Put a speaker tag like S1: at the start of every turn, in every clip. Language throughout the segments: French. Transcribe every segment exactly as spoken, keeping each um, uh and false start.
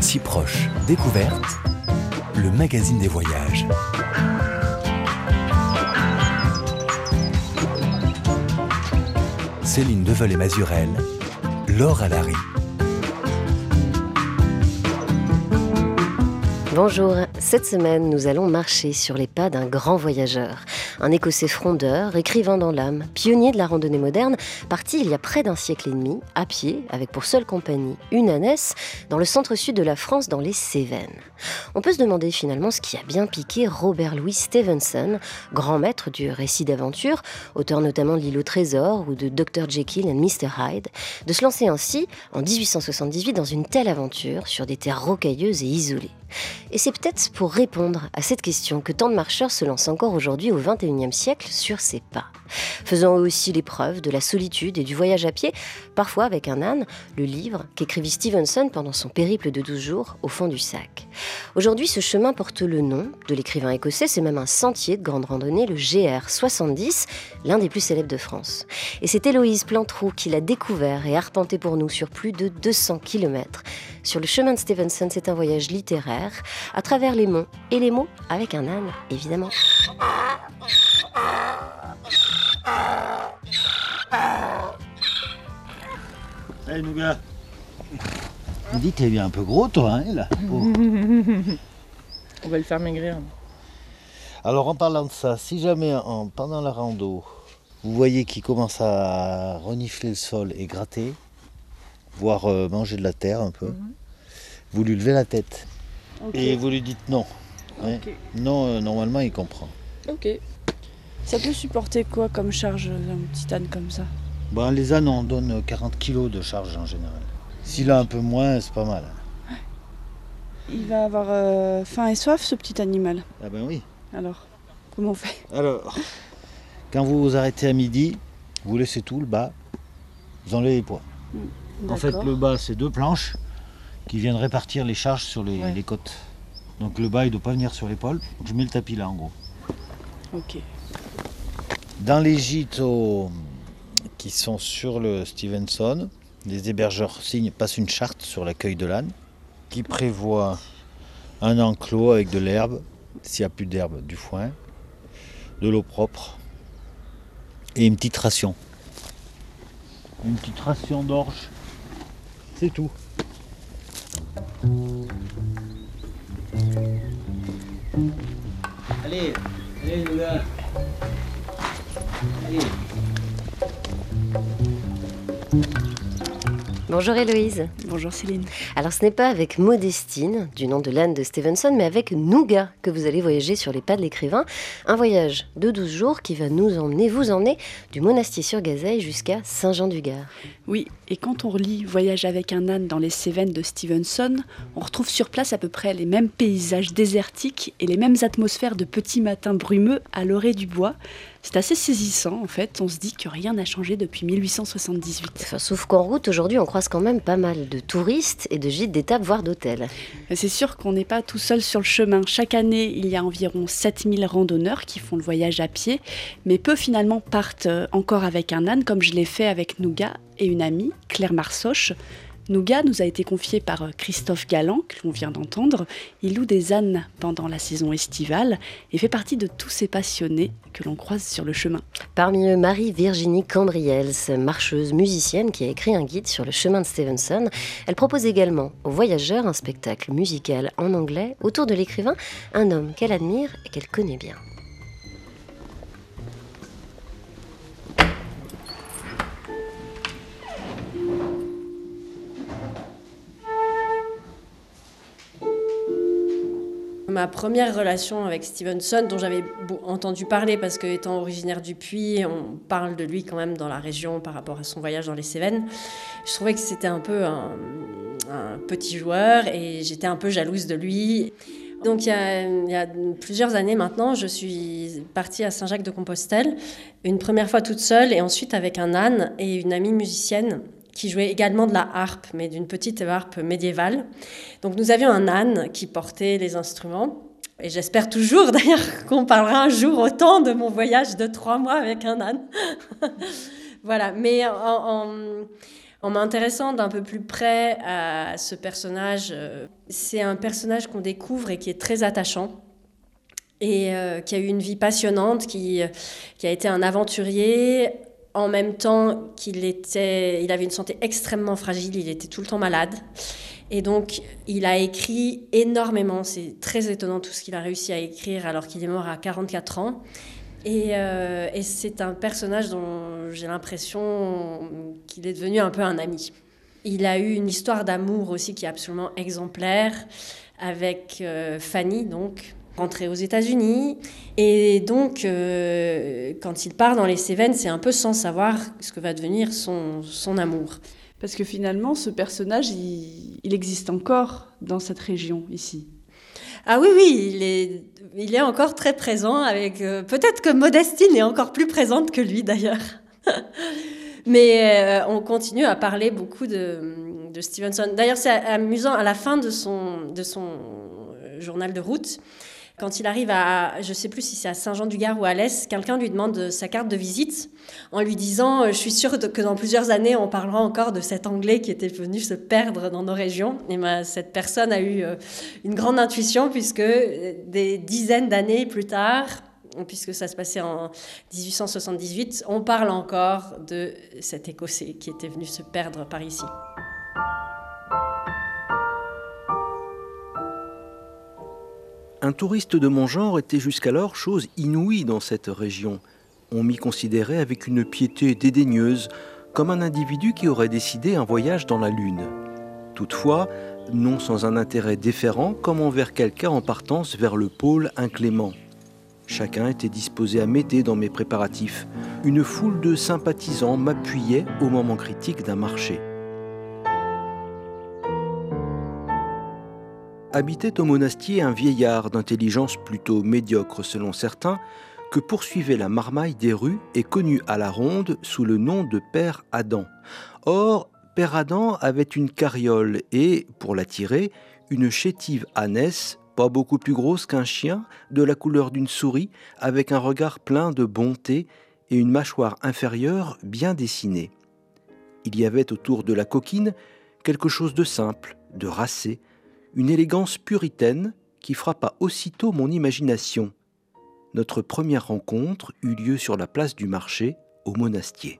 S1: Si proche, découverte, le magazine des voyages. Céline Deveul et Mazurel, Laure Alary.
S2: Bonjour, cette semaine nous allons marcher sur les pas d'un grand voyageur, un Écossais frondeur, écrivain dans l'âme, pionnier de la randonnée moderne, parti il y a près d'un siècle et demi, à pied, avec pour seule compagnie une ânesse, dans le centre-sud de la France, dans les Cévennes. On peut se demander finalement ce qui a bien piqué Robert Louis Stevenson, grand maître du récit d'aventure, auteur notamment de L'île au trésor ou de docteur Jekyll and mister Hyde, de se lancer ainsi, en dix-huit cent soixante-dix-huit, dans une telle aventure sur des terres rocailleuses et isolées. Et c'est peut-être pour répondre à cette question que tant de marcheurs se lancent encore aujourd'hui au vingt et unième siècle sur ces pas. Faisant eux aussi l'épreuve de la solitude et du voyage à pied, parfois avec un âne, le livre qu'écrivit Stevenson pendant son périple de douze jours au fond du sac. Aujourd'hui, ce chemin porte le nom de l'écrivain écossais, c'est même un sentier de grande randonnée, le G R soixante-dix, l'un des plus célèbres de France. Et c'est Héloïse Plantrou qui l'a découvert et arpenté pour nous sur plus de deux cents kilomètres. Sur le chemin de Stevenson, c'est un voyage littéraire, à travers les monts et les mots, avec un âne, évidemment.
S3: Salut Nougat. On dit que t'es un peu gros toi, hein, là. Oh.
S4: On va le faire maigrir.
S3: Alors en parlant de ça, si jamais en, pendant la rando, vous voyez qu'il commence à renifler le sol et gratter, voire euh, manger de la terre un peu, mm-hmm. vous lui levez la tête. Okay. Et vous lui dites non. Ouais. Okay. Non, euh, normalement il comprend.
S4: Ok. Ça peut supporter quoi comme charge un petit âne comme ça?
S3: Ben, les ânes on donne quarante kilos de charge en général. S'il a un peu moins, c'est pas mal.
S4: Il va avoir euh, faim et soif ce petit animal.
S3: Ah ben oui.
S4: Alors, comment on fait?
S3: Alors, quand vous vous arrêtez à midi, vous laissez tout, le bas, vous enlevez les poids. Mmh, en fait, le bas c'est deux planches qui viennent répartir les charges sur les, ouais. les côtes. Donc le bas il ne doit pas venir sur l'épaule, donc je mets le tapis là en gros.
S4: Ok.
S3: Dans les gîtes au... qui sont sur le Stevenson, les hébergeurs signent, passent une charte sur l'accueil de l'âne qui prévoit un enclos avec de l'herbe, s'il n'y a plus d'herbe, du foin, de l'eau propre et une petite ration. Une petite ration d'orge, c'est tout. Allez, allez les gars. Allez.
S2: Bonjour Héloïse.
S4: Bonjour Céline.
S2: Alors ce n'est pas avec Modestine, du nom de l'âne de Stevenson, mais avec Nougat que vous allez voyager sur les pas de l'écrivain. Un voyage de douze jours qui va nous emmener, vous emmener, du Monastier-sur-Gazeille jusqu'à Saint-Jean-du-Gard.
S5: Oui, et quand on relit Voyage avec un âne dans les Cévennes de Stevenson, on retrouve sur place à peu près les mêmes paysages désertiques et les mêmes atmosphères de petits matins brumeux à l'orée du bois. C'est assez saisissant en fait, on se dit que rien n'a changé depuis mille huit cent soixante-dix-huit.
S2: Enfin, sauf qu'en route aujourd'hui on croise quand même pas mal de touristes et de gîtes d'étape voire d'hôtels.
S5: C'est sûr qu'on n'est pas tout seul sur le chemin. Chaque année il y a environ sept mille randonneurs qui font le voyage à pied, mais peu finalement partent encore avec un âne comme je l'ai fait avec Nougat et une amie, Claire Marsoche. Nougat nous a été confié par Christophe Galland, que l'on vient d'entendre. Il loue des ânes pendant la saison estivale et fait partie de tous ces passionnés que l'on croise sur le chemin.
S2: Parmi eux, Marie-Virginie Cambriels, marcheuse musicienne qui a écrit un guide sur le chemin de Stevenson. Elle propose également aux voyageurs un spectacle musical en anglais autour de l'écrivain, un homme qu'elle admire et qu'elle connaît bien.
S6: Ma première relation avec Stevenson, dont j'avais entendu parler parce qu'étant originaire du Puy, on parle de lui quand même dans la région par rapport à son voyage dans les Cévennes. Je trouvais que c'était un peu un, un petit joueur et j'étais un peu jalouse de lui. Donc il y, a, il y a plusieurs années maintenant, je suis partie à Saint-Jacques-de-Compostelle, une première fois toute seule et ensuite avec un âne et une amie musicienne qui jouait également de la harpe, mais d'une petite harpe médiévale. Donc nous avions un âne qui portait les instruments. Et j'espère toujours d'ailleurs qu'on parlera un jour autant de mon voyage de trois mois avec un âne. Voilà, mais en, en, En m'intéressant d'un peu plus près à ce personnage, euh, c'est un personnage qu'on découvre et qui est très attachant et euh, qui a eu une vie passionnante, qui, qui a été un aventurier, en même temps qu'il était, il avait une santé extrêmement fragile, il était tout le temps malade. Et donc, il a écrit énormément. C'est très étonnant tout ce qu'il a réussi à écrire alors qu'il est mort à quarante-quatre ans. Et, euh, et c'est un personnage dont j'ai l'impression qu'il est devenu un peu un ami. Il a eu une histoire d'amour aussi qui est absolument exemplaire avec euh, Fanny, donc rentrée aux États-Unis. Et donc, euh, quand il part dans les Cévennes, c'est un peu sans savoir ce que va devenir son, son amour.
S5: Parce que finalement, ce personnage, il, il existe encore dans cette région, ici.
S6: Ah oui, oui, il est, il est encore très présent. Avec, euh, peut-être que Modestine est encore plus présente que lui, d'ailleurs. Mais euh, on continue à parler beaucoup de, de Stevenson. D'ailleurs, c'est amusant, à la fin de son, de son journal de route, quand il arrive à, je ne sais plus si c'est à Saint-Jean-du-Gard ou à l'Est, quelqu'un lui demande sa carte de visite en lui disant « Je suis sûre que dans plusieurs années, on parlera encore de cet Anglais qui était venu se perdre dans nos régions. » Et ben, cette personne a eu une grande intuition puisque des dizaines d'années plus tard, puisque ça se passait en dix-huit cent soixante-dix-huit, on parle encore de cet Écossais qui était venu se perdre par ici.
S7: Un touriste de mon genre était jusqu'alors chose inouïe dans cette région. On m'y considérait avec une piété dédaigneuse, comme un individu qui aurait décidé un voyage dans la Lune. Toutefois, non sans un intérêt déférent, comme envers quelqu'un en partance vers le pôle inclément. Chacun était disposé à m'aider dans mes préparatifs. Une foule de sympathisants m'appuyait au moment critique d'un marché. Habitait au monastier un vieillard d'intelligence plutôt médiocre selon certains, que poursuivait la marmaille des rues et connu à la ronde sous le nom de Père Adam. Or, Père Adam avait une carriole et, pour l'attirer, une chétive ânesse, pas beaucoup plus grosse qu'un chien, de la couleur d'une souris, avec un regard plein de bonté et une mâchoire inférieure bien dessinée. Il y avait autour de la coquine quelque chose de simple, de racé, une élégance puritaine qui frappa aussitôt mon imagination. Notre première rencontre eut lieu sur la place du marché, au monastier.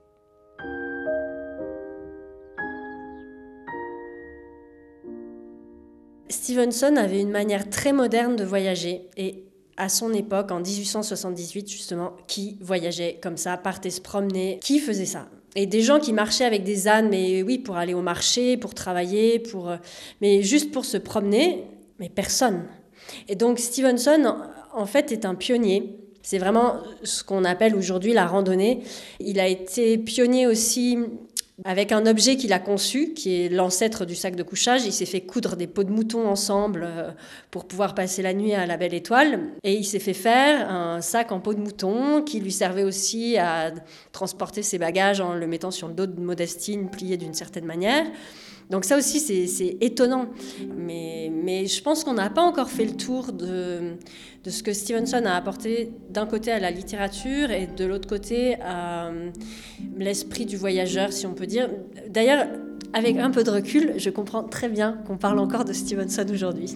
S6: Stevenson avait une manière très moderne de voyager et à son époque, en dix-huit cent soixante-dix-huit justement, qui voyageait comme ça, partait se promener, qui faisait ça ? Et des gens qui marchaient avec des ânes, mais oui, pour aller au marché, pour travailler, pour, mais juste pour se promener, mais personne. Et donc Stevenson, en fait, est un pionnier. C'est vraiment ce qu'on appelle aujourd'hui la randonnée. Il a été pionnier aussi avec un objet qu'il a conçu, qui est l'ancêtre du sac de couchage. Il s'est fait coudre des peaux de mouton ensemble pour pouvoir passer la nuit à la Belle Étoile. Et il s'est fait faire un sac en peau de mouton qui lui servait aussi à transporter ses bagages en le mettant sur le dos de Modestine, plié d'une certaine manière. Donc ça aussi, c'est, c'est étonnant. Mais, mais je pense qu'on n'a pas encore fait le tour de, de ce que Stevenson a apporté d'un côté à la littérature et de l'autre côté à l'esprit du voyageur, si on peut dire. D'ailleurs, avec un peu de recul, je comprends très bien qu'on parle encore de Stevenson aujourd'hui.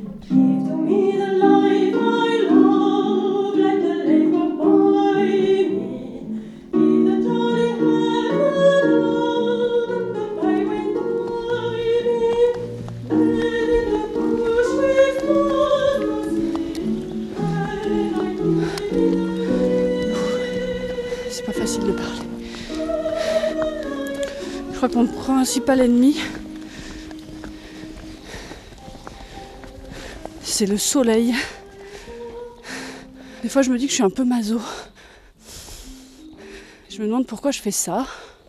S5: C'est pas facile de parler. Je crois que mon principal ennemi, c'est le soleil. Des fois, je me dis que je suis un peu maso. Je me demande pourquoi je fais ça.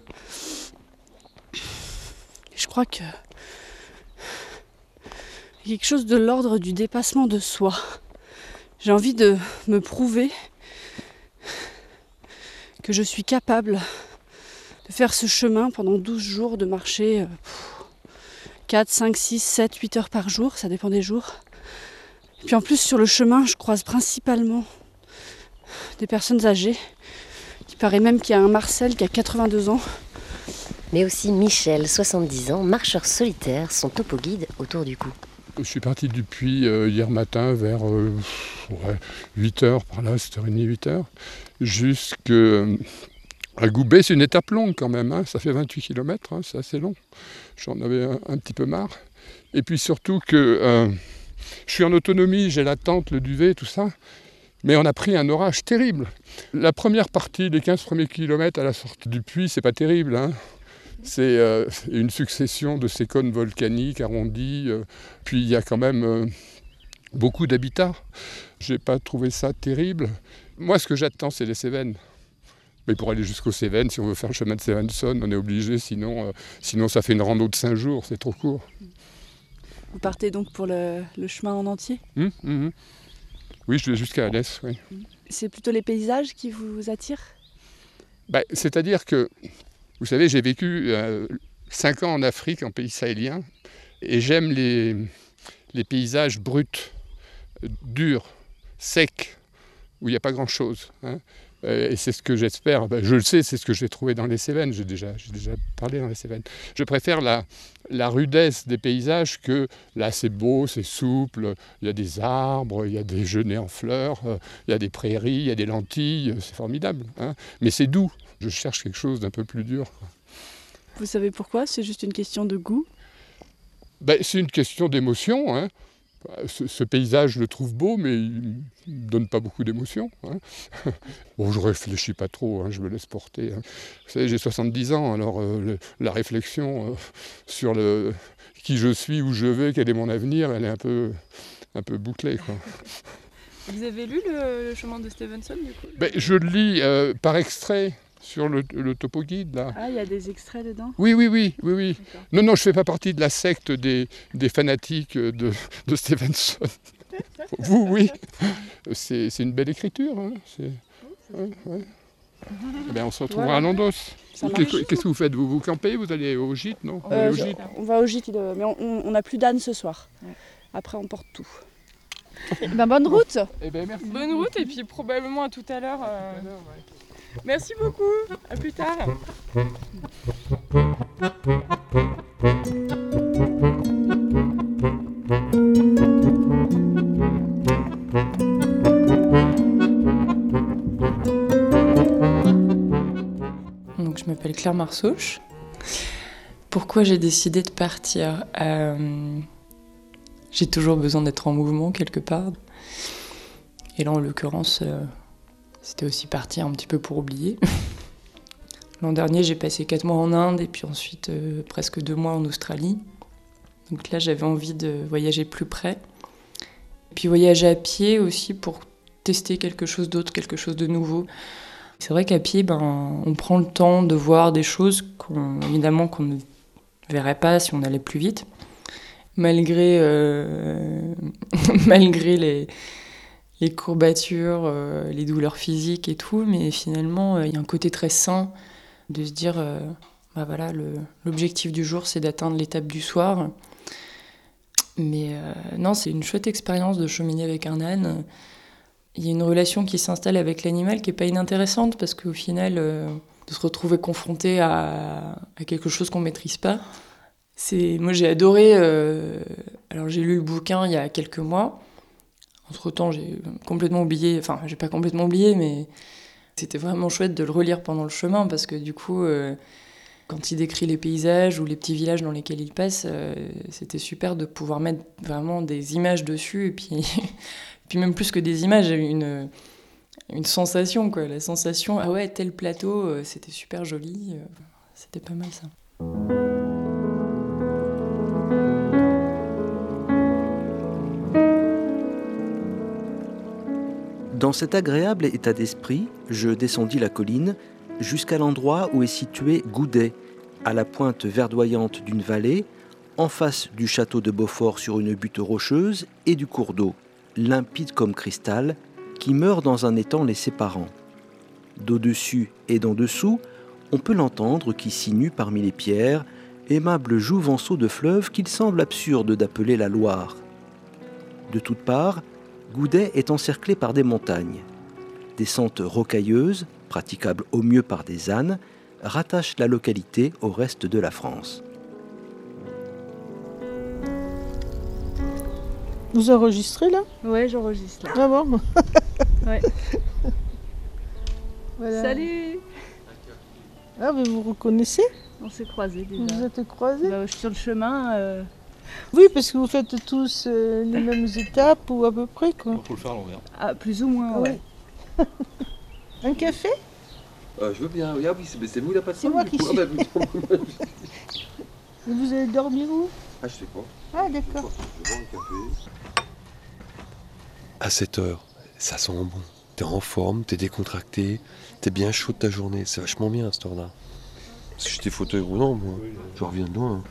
S5: Je crois que il y a quelque chose de l'ordre du dépassement de soi. J'ai envie de me prouver que je suis capable de faire ce chemin pendant douze jours, de marcher quatre, cinq, six, sept, huit heures par jour, ça dépend des jours. Et puis en plus, sur le chemin, je croise principalement des personnes âgées. Il paraît même qu'il y a un Marcel qui a quatre-vingt-deux ans.
S2: Mais aussi Michel, soixante-dix ans, marcheur solitaire, son topo guide autour du cou.
S8: Je suis parti du puits euh, hier matin vers euh, ouais, huit heures, par là, sept heures trente, huit heures, jusqu'à Goubet. C'est une étape longue quand même, hein, ça fait vingt-huit kilomètres, hein, c'est assez long. J'en avais un, un petit peu marre. Et puis surtout que euh, je suis en autonomie, j'ai la tente, le duvet, tout ça, mais on a pris un orage terrible. La première partie, les quinze premiers kilomètres à la sortie du puits, c'est pas terrible, hein. C'est euh, une succession de ces cônes volcaniques arrondis. Euh, puis il y a quand même euh, beaucoup d'habitats. Je n'ai pas trouvé ça terrible. Moi, ce que j'attends, c'est les Cévennes. Mais pour aller jusqu'aux Cévennes, si on veut faire le chemin de Stevenson, on est obligé. Sinon, euh, sinon ça fait une rando de cinq jours, c'est trop court.
S5: Vous partez donc pour le, le chemin en entier ?
S8: Mmh, mmh. Oui, je vais jusqu'à Alès, oui.
S5: C'est plutôt les paysages qui vous attirent ?
S8: Bah, c'est-à-dire que... Vous savez, j'ai vécu euh, cinq ans en Afrique, en pays sahélien, et j'aime les, les paysages bruts, euh, durs, secs, où il n'y a pas grand-chose. Hein. Et c'est ce que j'espère, ben, je le sais, c'est ce que j'ai trouvé dans les Cévennes, j'ai déjà, j'ai déjà parlé dans les Cévennes. Je préfère la, la rudesse des paysages que là c'est beau, c'est souple, il y a des arbres, il y a des genêts en fleurs, euh, il y a des prairies, il y a des lentilles, c'est formidable. Hein. Mais c'est doux, je cherche quelque chose d'un peu plus dur. Quoi.
S5: Vous savez pourquoi ? C'est juste une question de goût ?
S8: Ben, c'est une question d'émotion. Hein. Ce, ce paysage, je le trouve beau, mais il ne me donne pas beaucoup d'émotion. Hein. Bon, je ne réfléchis pas trop, hein, je me laisse porter. Hein. Vous savez, j'ai soixante-dix ans, alors euh, le, la réflexion euh, sur le, qui je suis, où je vais, quel est mon avenir, elle est un peu, un peu bouclée. Quoi.
S9: Vous avez lu le, le chemin de Stevenson, du coup ?
S8: Ben, je le lis euh, par extrait. Sur le, le topo guide, là.
S5: Ah, il y a des extraits dedans ?
S8: Oui, oui, oui, oui, oui. Non, non, je ne fais pas partie de la secte des, des fanatiques de, de Stevenson. Vous, oui. C'est, c'est une belle écriture. Hein. C'est... Ouais, ouais. Eh bien, on se retrouvera ouais. à Landos. Qu'est-ce, qu'est-ce que vous faites ? Vous vous campez ? Vous allez au gîte, non ?
S4: euh,
S8: au gîte
S4: On va au gîte, mais on n'a plus d'âne ce soir. Après, on porte tout.
S9: Ben, bonne route.
S8: Eh ben, merci.
S9: Bonne route, et puis probablement à tout à l'heure. Euh... Merci beaucoup, à plus tard. Donc je m'appelle Claire Marsauche. Pourquoi j'ai décidé de partir ? euh, J'ai toujours besoin d'être en mouvement quelque part. Et là en l'occurrence... Euh, C'était aussi partir un petit peu pour oublier. L'an dernier, j'ai passé quatre mois en Inde et puis ensuite euh, presque deux mois en Australie. Donc là, j'avais envie de voyager plus près. Et puis voyager à pied aussi pour tester quelque chose d'autre, quelque chose de nouveau. C'est vrai qu'à pied, ben, on prend le temps de voir des choses qu'on, évidemment qu'on ne verrait pas si on allait plus vite. Malgré, euh, malgré les... les courbatures, euh, les douleurs physiques et tout, mais finalement, il euh, y a un côté très sain de se dire, euh, bah voilà, le, l'objectif du jour, c'est d'atteindre l'étape du soir. Mais euh, non, c'est une chouette expérience de cheminer avec un âne. Il y a une relation qui s'installe avec l'animal qui n'est pas inintéressante, parce qu'au final, euh, de se retrouver confronté à, à quelque chose qu'on ne maîtrise pas, c'est... Moi, j'ai adoré... Euh... Alors, j'ai lu le bouquin il y a quelques mois. Entre-temps, j'ai complètement oublié, enfin, j'ai pas complètement oublié, mais c'était vraiment chouette de le relire pendant le chemin, parce que du coup, euh, quand il décrit les paysages ou les petits villages dans lesquels il passe, euh, c'était super de pouvoir mettre vraiment des images dessus, et puis, puis même plus que des images, une, une sensation, quoi. La sensation, ah ouais, tel plateau, euh, c'était super joli, euh, c'était pas mal ça.
S7: Dans cet agréable état d'esprit, je descendis la colline jusqu'à l'endroit où est situé Goudet, à la pointe verdoyante d'une vallée, en face du château de Beaufort sur une butte rocheuse et du cours d'eau, limpide comme cristal, qui meurt dans un étang les séparant. D'au-dessus et d'en dessous, on peut l'entendre qui sinue parmi les pierres, aimable jouvenceau de fleuve qu'il semble absurde d'appeler la Loire. De toutes parts, Goudet est encerclé par des montagnes. Descentes rocailleuses, praticables au mieux par des ânes, rattache la localité au reste de la France.
S10: Vous enregistrez là ?
S4: Ouais, j'enregistre là.
S10: Ah bon ?
S4: Ouais.
S10: Voilà.
S4: Salut.
S10: Ah, mais vous reconnaissez ?
S4: On s'est croisés déjà.
S10: Vous êtes croisés ?
S4: Bah, sur le chemin. Euh...
S10: Oui, parce que vous faites tous euh, les mêmes étapes ou à peu près quoi.
S11: Faut le faire à l'envers.
S4: Ah, plus ou moins, ouais.
S10: Oui. Un café ?
S11: euh, Je veux bien. Ah oui, c'est, c'est vous la patronne.
S10: C'est moi qui suis.
S11: Ah, bah,
S10: Et vous allez dormir où ?
S11: ah, je sais pas.
S10: Ah, d'accord.
S11: Je vais boire un café. À sept heures, ça sent bon. T'es en forme, t'es décontracté, t'es bien chaud de ta journée. C'est vachement bien à cette heure-là. Parce que j'étais fauteuil roulant, moi. Je reviens de loin.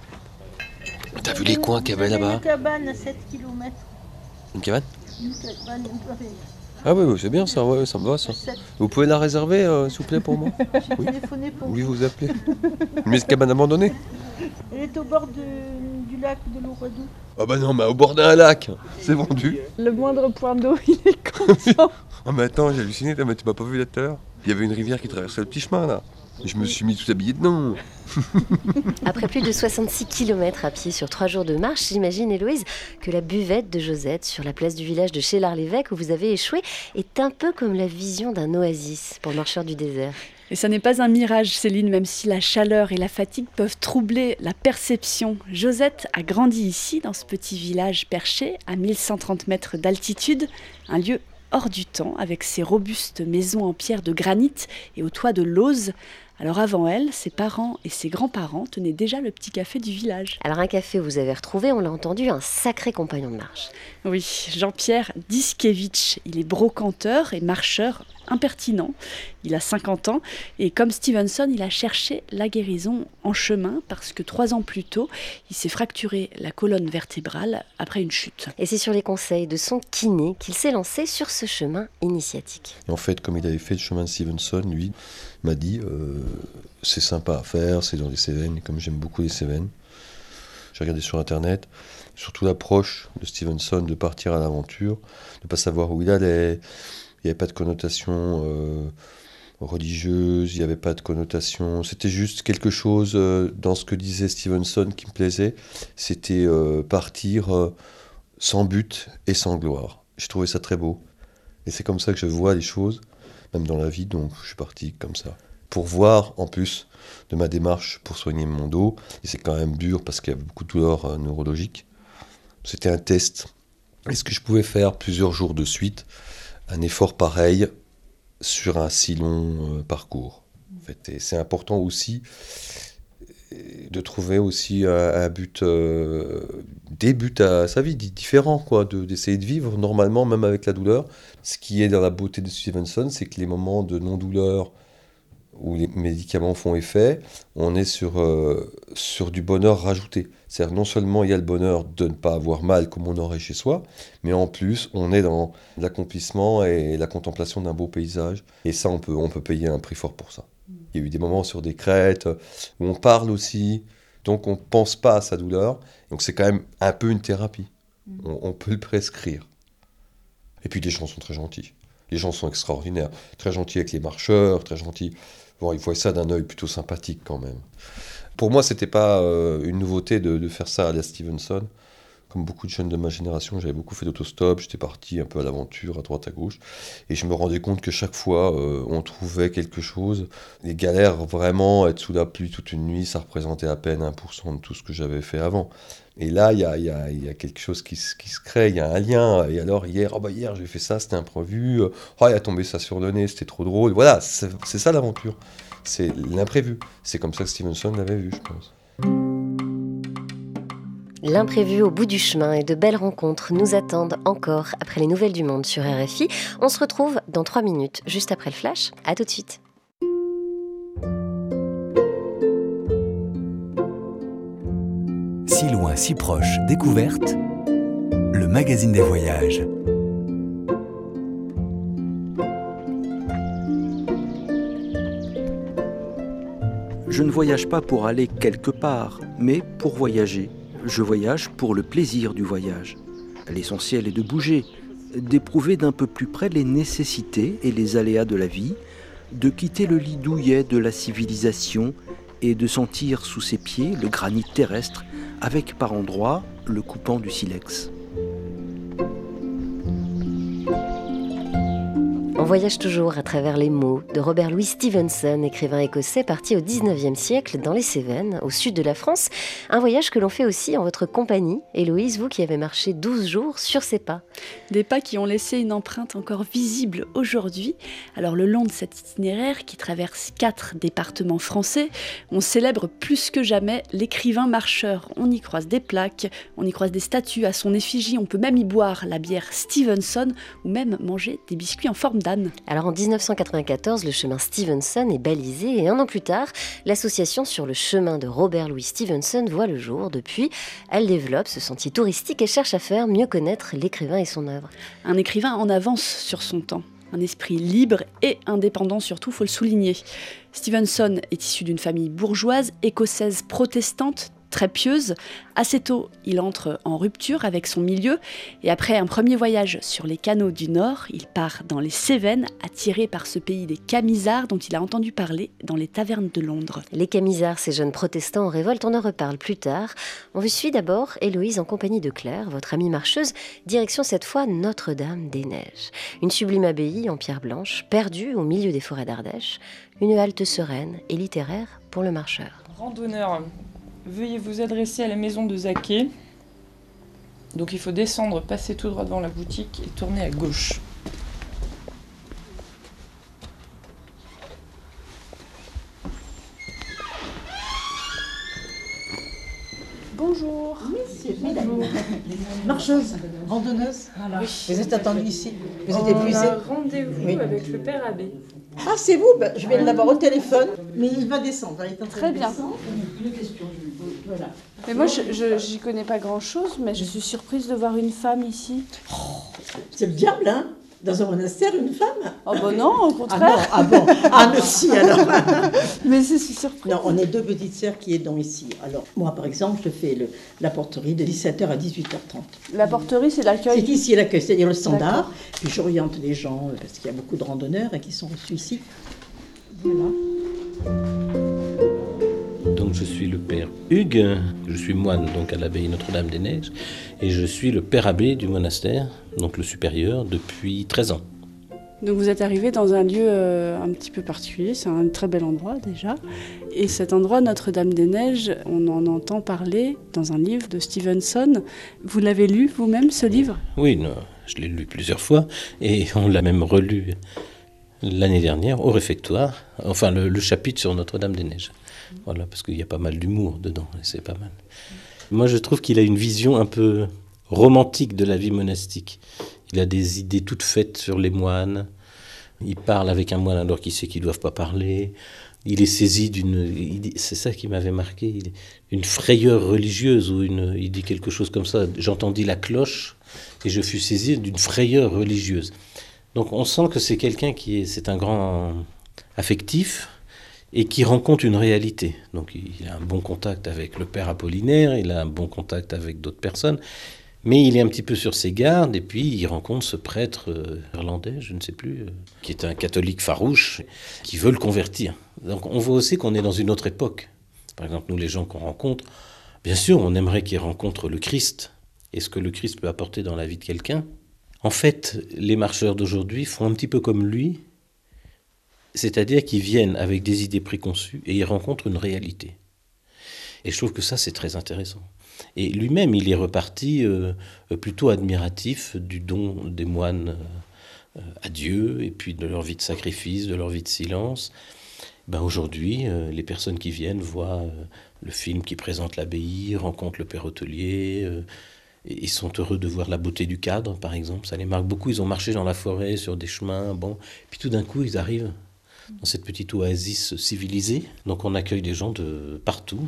S11: T'as vu les coins qu'il y avait là-bas ?
S10: Une cabane à sept kilomètres.
S11: Une cabane ?
S10: Une cabane, une cabane.
S11: Ah oui, ouais, c'est bien ça, ouais, ça me va ça. Vous pouvez la réserver, euh, s'il vous plaît, pour moi ?
S10: J'ai
S11: Oui.
S10: téléphoné pour
S11: Oui, vous appelez. Mais cette cabane abandonnée ?
S10: Elle est au bord de- du lac de l'Ouradou.
S11: Ah bah non, mais au bord d'un lac, c'est vendu.
S4: Le moindre point d'eau, il est content.
S11: Ah mais attends, j'ai halluciné, mais tu m'as pas vu là tout à l'heure ? Il y avait une rivière qui traversait le petit chemin là. Et je me suis mis tout habillé dedans.
S2: Après plus de soixante-six kilomètres à pied sur trois jours de marche, j'imagine, Héloïse, que la buvette de Josette sur la place du village de Chélard-l'Évêque où vous avez échoué est un peu comme la vision d'un oasis pour le marcheur du désert.
S5: Et ça n'est pas un mirage, Céline, même si la chaleur et la fatigue peuvent troubler la perception. Josette a grandi ici, dans ce petit village perché, à mille cent trente mètres d'altitude, un lieu hors du temps, avec ses robustes maisons en pierre de granit et au toit de lauze. Alors avant elle, ses parents et ses grands-parents tenaient déjà le petit café du village.
S2: Alors un café, vous avez retrouvé, on l'a entendu, un sacré compagnon de marche.
S5: Oui, Jean-Pierre Diskiewicz, il est brocanteur et marcheur impertinent. Il a cinquante ans et comme Stevenson, il a cherché la guérison en chemin parce que trois ans plus tôt, il s'est fracturé la colonne vertébrale après une chute.
S2: Et c'est sur les conseils de son kiné qu'il s'est lancé sur ce chemin initiatique.
S11: Et en fait, comme il avait fait le chemin de Stevenson, lui, il m'a dit euh, c'est sympa à faire, c'est dans les Cévennes, et comme j'aime beaucoup les Cévennes, j'ai regardé sur internet, surtout l'approche de Stevenson de partir à l'aventure, de ne pas savoir où il allait, il n'y avait pas de connotation euh, religieuse, il n'y avait pas de connotation, c'était juste quelque chose euh, dans ce que disait Stevenson qui me plaisait, c'était euh, partir euh, sans but et sans gloire. J'ai trouvé ça très beau, et c'est comme ça que je vois les choses, même dans la vie, donc je suis parti comme ça. Pour voir, en plus de ma démarche pour soigner mon dos, et c'est quand même dur parce qu'il y a beaucoup de douleurs euh, neurologiques, c'était un test. Est-ce que je pouvais faire plusieurs jours de suite un effort pareil sur un si long euh, parcours en fait. Et c'est important aussi de trouver aussi un, un but, euh, des buts à sa vie différents, quoi, de, d'essayer de vivre normalement, même avec la douleur. Ce qui est dans la beauté de Stevenson, c'est que les moments de non-douleur où les médicaments font effet, on est sur, euh, sur du bonheur rajouté. C'est-à-dire non seulement il y a le bonheur de ne pas avoir mal comme on aurait chez soi, mais en plus on est dans l'accomplissement et la contemplation d'un beau paysage. Et ça, on peut, on peut payer un prix fort pour ça. Il y a eu des moments sur des crêtes où on parle aussi, donc on ne pense pas à sa douleur. Donc c'est quand même un peu une thérapie. On, on peut le prescrire. Et puis les gens sont très gentils. Les gens sont extraordinaires. Très gentils avec les marcheurs, très gentils. Bon, ils voient ça d'un œil plutôt sympathique quand même. Pour moi, c'était pas euh, une nouveauté de, de faire ça à la Stevenson. Comme beaucoup de jeunes de ma génération, j'avais beaucoup fait d'autostop, j'étais parti un peu à l'aventure, à droite, à gauche. Et je me rendais compte que chaque fois, euh, on trouvait quelque chose. Les galères, vraiment, être sous la pluie toute une nuit, ça représentait à peine un pour cent de tout ce que j'avais fait avant. Et là, il y a, y a, y a quelque chose qui, qui se crée, il y a un lien. Et alors, hier, oh bah hier j'ai fait ça, c'était imprévu. Oh, il a tombé ça sur le nez, c'était trop drôle. Voilà, c'est, c'est ça l'aventure. C'est l'imprévu. C'est comme ça que Stevenson l'avait vu, je pense.
S2: L'imprévu au bout du chemin et de belles rencontres nous attendent encore après les nouvelles du monde sur R F I. On se retrouve dans trois minutes, juste après le flash. À tout de suite.
S1: Si loin, si proche, découverte, le magazine des voyages.
S7: Je ne voyage pas pour aller quelque part, mais pour voyager. Je voyage pour le plaisir du voyage. L'essentiel est de bouger, d'éprouver d'un peu plus près les nécessités et les aléas de la vie, de quitter le lit douillet de la civilisation et de sentir sous ses pieds le granit terrestre avec par endroits le coupant du silex.
S2: On voyage toujours à travers les mots de Robert Louis Stevenson, écrivain écossais parti au dix-neuvième siècle dans les Cévennes, au sud de la France. Un voyage que l'on fait aussi en votre compagnie. Héloïse, vous qui avez marché douze jours sur ces pas.
S5: Des pas qui ont laissé une empreinte encore visible aujourd'hui. Alors le long de cet itinéraire qui traverse quatre départements français, on célèbre plus que jamais l'écrivain marcheur. On y croise des plaques, on y croise des statues à son effigie, on peut même y boire la bière Stevenson ou même manger des biscuits en forme d'âne.
S2: Alors en dix-neuf cent quatre-vingt-quatorze, le chemin Stevenson est balisé et un an plus tard, l'association sur le chemin de Robert Louis Stevenson voit le jour. Depuis, elle développe ce sentier touristique et cherche à faire mieux connaître l'écrivain et son œuvre.
S5: Un écrivain en avance sur son temps. Un esprit libre et indépendant surtout, faut le souligner. Stevenson est issu d'une famille bourgeoise, écossaise protestante, très pieuse. Assez tôt, il entre en rupture avec son milieu et après un premier voyage sur les canaux du Nord, il part dans les Cévennes, attiré par ce pays des Camisards dont il a entendu parler dans les tavernes de Londres.
S2: Les Camisards, ces jeunes protestants en révolte, on en reparle plus tard. On vous suit d'abord, Héloïse, en compagnie de Claire, votre amie marcheuse, direction cette fois Notre-Dame-des-Neiges. Une sublime abbaye en pierre blanche, perdue au milieu des forêts d'Ardèche. Une halte sereine et littéraire pour le marcheur.
S9: Randonneur, veuillez vous adresser à la maison de Zaké. Donc il faut descendre, passer tout droit devant la boutique et tourner à gauche.
S10: Bonjour.
S12: Oui, c'est mesdames. Marcheuse, randonneuse. Voilà. Oui. Vous êtes attendue ici. Vous êtes épuisée.
S9: On a rendez-vous oui. avec le père abbé.
S12: Ah, c'est vous ben, je viens de l'avoir au téléphone. Mais il va descendre. Il est en train
S5: Très
S12: de
S5: bien.
S12: descendre. Une question. Voilà.
S5: Mais moi, je j'y connais pas grand-chose, mais je suis surprise de voir une femme ici.
S12: Oh, c'est le diable, hein? Dans un monastère, une femme?
S5: Oh ben non, au contraire.
S12: Ah non, ah bon, ah mais si alors.
S5: Mais c'est surprise.
S12: Non, on est deux petites sœurs qui aidons ici. Alors, moi par exemple, je fais le, la porterie de dix-sept heures à dix-huit heures trente.
S5: La porterie, c'est l'accueil?
S12: C'est ici l'accueil, c'est-à-dire le standard. Puis j'oriente les gens, parce qu'il y a beaucoup de randonneurs qui sont reçus ici. Voilà.
S13: Donc je suis le père Hugues, je suis moine donc à l'abbaye Notre-Dame-des-Neiges et je suis le père abbé du monastère, donc le supérieur, depuis treize ans.
S5: Donc vous êtes arrivé dans un lieu euh, un petit peu particulier, c'est un très bel endroit déjà. Et cet endroit, Notre-Dame-des-Neiges, on en entend parler dans un livre de Stevenson. Vous l'avez lu vous-même, ce livre?
S13: Oui, non, je l'ai lu plusieurs fois et on l'a même relu l'année dernière au réfectoire, enfin le, le chapitre sur Notre-Dame-des-Neiges. Voilà, parce qu'il y a pas mal d'humour dedans, et c'est pas mal. Moi, je trouve qu'il a une vision un peu romantique de la vie monastique. Il a des idées toutes faites sur les moines. Il parle avec un moine alors qu'il sait qu'ils ne doivent pas parler. Il est saisi d'une... C'est ça qui m'avait marqué. Il, une frayeur religieuse, ou une, il dit quelque chose comme ça. J'entendis la cloche et je fus saisi d'une frayeur religieuse. Donc on sent que c'est quelqu'un qui est... C'est un grand affectif, et qui rencontre une réalité. Donc il a un bon contact avec le père Apollinaire, il a un bon contact avec d'autres personnes, mais il est un petit peu sur ses gardes, et puis il rencontre ce prêtre euh, irlandais, je ne sais plus, euh, qui est un catholique farouche, qui veut le convertir. Donc on voit aussi qu'on est dans une autre époque. Par exemple, nous, les gens qu'on rencontre, bien sûr, on aimerait qu'ils rencontrent le Christ, et ce que le Christ peut apporter dans la vie de quelqu'un. En fait, les marcheurs d'aujourd'hui font un petit peu comme lui, c'est-à-dire qu'ils viennent avec des idées préconçues et ils rencontrent une réalité. Et je trouve que ça, c'est très intéressant. Et lui-même, il est reparti euh, plutôt admiratif du don des moines euh, à Dieu, et puis de leur vie de sacrifice, de leur vie de silence. Ben aujourd'hui, euh, les personnes qui viennent voient euh, le film qui présente l'abbaye, rencontrent le père hôtelier, euh, et ils sont heureux de voir la beauté du cadre, par exemple. Ça les marque beaucoup. Ils ont marché dans la forêt, sur des chemins, bon. Puis tout d'un coup, ils arrivent dans cette petite oasis civilisée. Donc on accueille des gens de partout.